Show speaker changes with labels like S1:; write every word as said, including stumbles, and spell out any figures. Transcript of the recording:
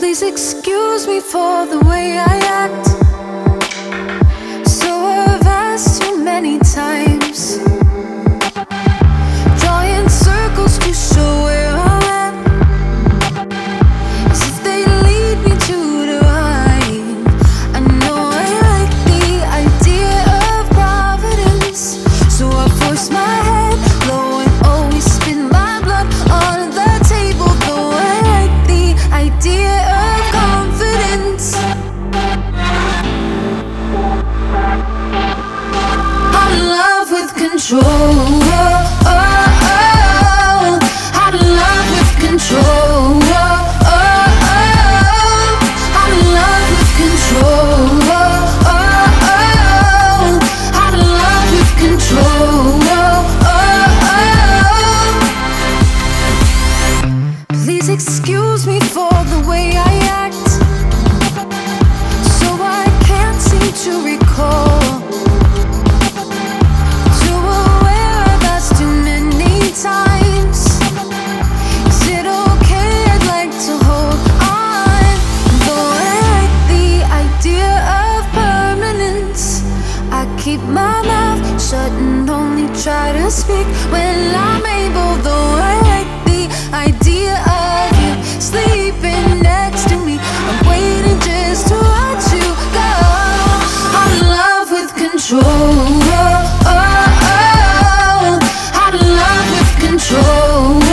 S1: Please excuse me for the way I act. So I've asked too many times, drawing circles to show where I'm at, as if they lead me to divine. I know I like the idea of providence, so I force my head low and always spin my blood on the table. Though I like the idea of confidence, I'm in love with control. I'm in love with control. I'm in love with control. I'm in love with control. Please excuse me for the way I act, so I can't seem to recall. Too aware I've asked too many times. Is it okay? I'd like to hold on. Though I like the idea of permanence, I keep my mouth shut and only try to speak when I'm able. Though I like the idea of you sleeping next to me, I'm waiting just to watch you go. I'm in love with control. I'm in love with control.